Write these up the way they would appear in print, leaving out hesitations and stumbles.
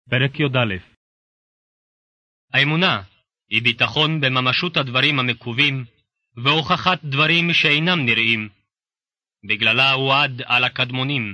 פרק י"א. האמונה היא ביטחון בממשות הדברים המקובים והוכחת דברים שאינם נראים. בגללה הוא עד על הקדמונים.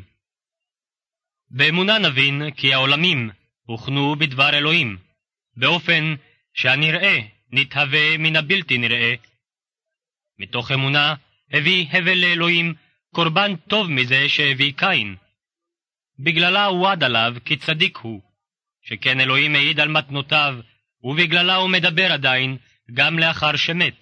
באמונה נבין כי העולמים הוכנו בדבר אלוהים, באופן שהנראה נתהווה מן הבלתי נראה. מתוך אמונה הביא הבל לאלוהים קורבן טוב מזה שהביא קין. בגללה הוא עד עליו כי צדיק הוא, שכן אלוהים העיד על מתנותיו, ובגללה הוא מדבר עדיין גם לאחר שמת.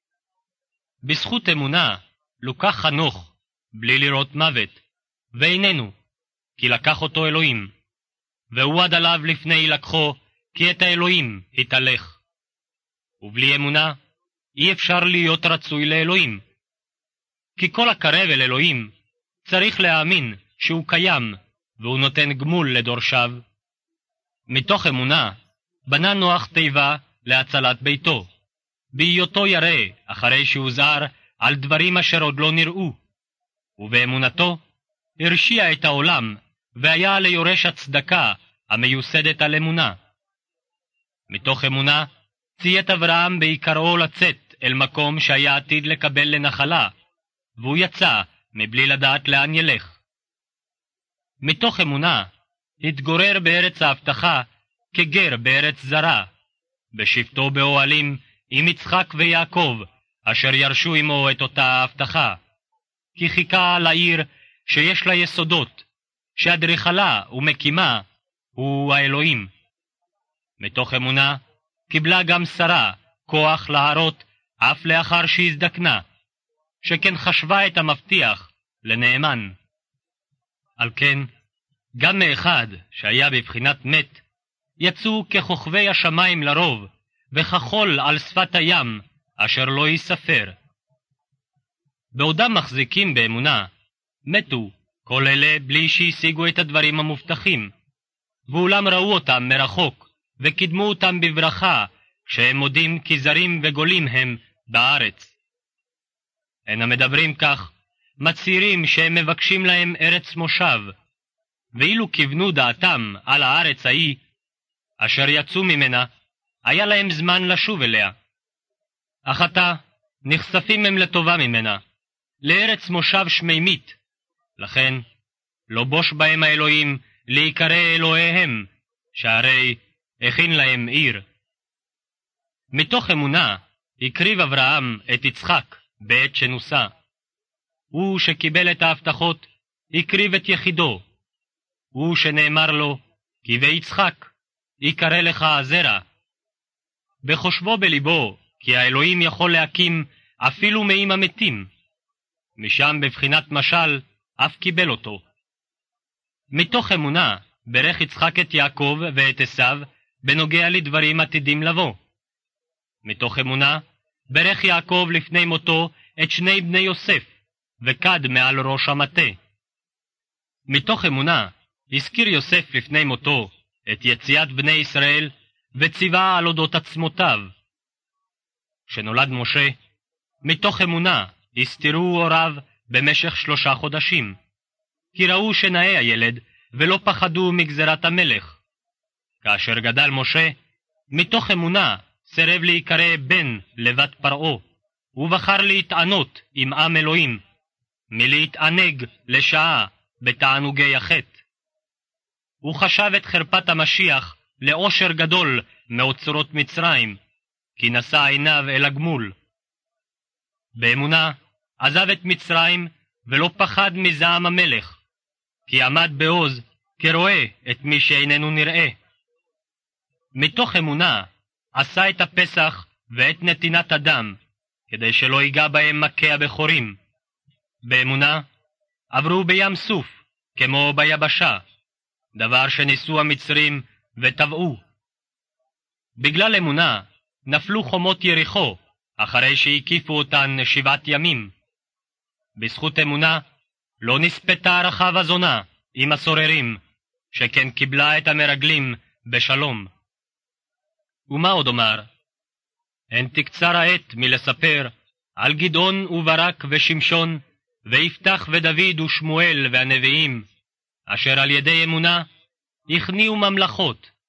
בזכות אמונה לוקח חנוך בלי לראות מוות, ואיננו, כי לקח אותו אלוהים, והוא עד עליו לפני לקחו, כי את האלוהים התהלך. ובלי אמונה אי אפשר להיות רצוי לאלוהים, כי כל הקרב אל אלוהים צריך להאמין שהוא קיים, והוא נותן גמול לדורשיו. מתוך אמונה בנה נוח תיבה להצלת ביתו, בהיותו ירא אחרי שהוזהר על דברים אשר עוד לא נראו, ובאמונתו הרשיע את העולם והיה ליורש הצדקה המיוסדת על אמונה. מתוך אמונה ציית אברהם בעיקרו לצאת אל מקום שהיה עתיד לקבל לנחלה, והוא יצא מבלי לדעת לאן ילך. מתוך אמונה התגורר בארץ ההבטחה כגר בארץ זרה, בשבטו באוהלים עם יצחק ויעקב, אשר ירשו עמו את אותה ההבטחה, כי חיכה לעיר שיש לה יסודות, שאדריכלה ומקימה הוא האלוהים. מתוך אמונה קיבלה גם שרה כוח להרות אף לאחר שהזדקנה, שכן חשבה את המבטיח לנאמן. על כן, גם מאחד שהיה בבחינת מת, יצאו ככוכבי השמיים לרוב, וכחול על שפת הים, אשר לא יספר. בעודם מחזיקים באמונה, מתו כל אלה בלי שהשיגו את הדברים המובטחים, ואולם ראו אותם מרחוק, וקידמו אותם בברכה, שהם מודים כי זרים וגולים הם בארץ. הן המדברים כך, מצהירים שהם מבקשים להם ארץ מושב, ואילו כיוונו דעתם על הארץ ההיא, אשר יצאו ממנה, היה להם זמן לשוב אליה. אך עתה נחשפים הם לטובה ממנה, לארץ מושב שמימית, לכן לא בוש בהם האלוהים להיקרא אלוהיהם, שהרי הכין להם עיר. מתוך אמונה הקריב אברהם את יצחק בעת שנוסה. הוא שקיבל את ההבטחות הקריב את יחידו. הוא שנאמר לו, כי ביצחק יקרא לך זרע. בחושבו בליבו, כי האלוהים יכול להקים אפילו מעם המתים. משם בבחינת משל אף קיבל אותו. מתוך אמונה ברך יצחק את יעקב ואת עשיו בנוגע לדברים עתידים לבוא. מתוך אמונה ברך יעקב לפני מותו את שני בני יוסף, וקד מעל ראש המטה. מתוך אמונה הזכיר יוסף לפני מותו את יציאת בני ישראל, וציווה על אודות עצמותיו. כשנולד משה, מתוך אמונה הסתירו הוריו במשך 3 חודשים, כי ראו שנאה הילד, ולא פחדו מגזרת המלך. כאשר גדל משה, מתוך אמונה סירב להיקרא בן לבת פרעה, ובחר להתענות עם עם אלוהים, מלהתענג לשעה בתענוגי החטא. הוא חשב את חרפת המשיח לאושר גדול מאוצרות מצרים, כי נשא עיניו אל הגמול. באמונה עזב את מצרים ולא פחד מזעם המלך, כי עמד בעוז כרואה את מי שאיננו נראה. מתוך אמונה עשה את הפסח ואת נתינת הדם, כדי שלא ייגע בהם מכה הבכורים. באמונה עברו בים סוף כמו ביבשה, דבר שניסו המצרים וטבעו. בגלל אמונה נפלו חומות יריחו, אחרי שהקיפו אותן 7 ימים. בזכות אמונה לא נספתה רחב הזונה עם הסוררים, שכן קיבלה את המרגלים בשלום. ומה עוד אומר? אין תקצר העת מלספר על גדעון וברק ושמשון, ויפתח ודוד ושמואל והנביאים, אשר על ידי אמונה הכניעו ממלכות,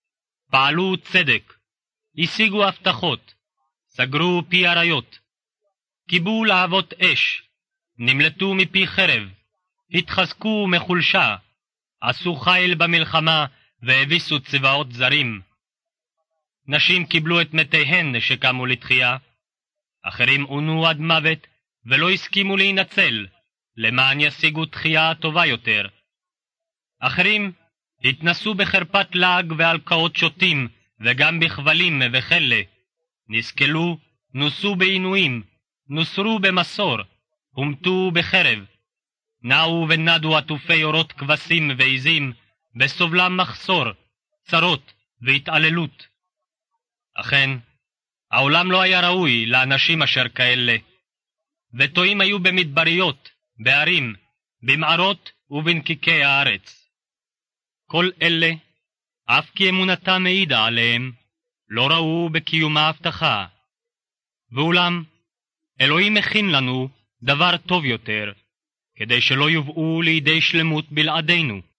פעלו צדק, השיגו הבטחות, סגרו פי עריות, קיבו להבות אש, נמלטו מפי חרב, התחזקו מחולשה, עשו חיל במלחמה והביסו צבאות זרים. נשים קיבלו את מתיהן שקמו לתחייה, אחרים עונו עד מוות ולא הסכימו להינצל, למען ישיגו תחייה טובה יותר. אחרים התנסו בחרפת לעג והלקאות שוטים, וגם בכבלים וחלה, נסכלו, נוסו בעינויים, נוסרו במסור, הומתו בחרב, נעו ונדו עטופי אורות כבשים ועזים, בסובלם מחסור, צרות והתעללות. אכן, העולם לא היה ראוי לאנשים אשר כאלה, וטועים היו במדבריות, בערים, במערות ובנקיקי הארץ. כל אלה, אף כי אמונתם מעידה עליהם, לא ראו בקיום ההבטחה. ואולם, אלוהים מכין לנו דבר טוב יותר, כדי שלא יובאו לידי שלמות בלעדינו.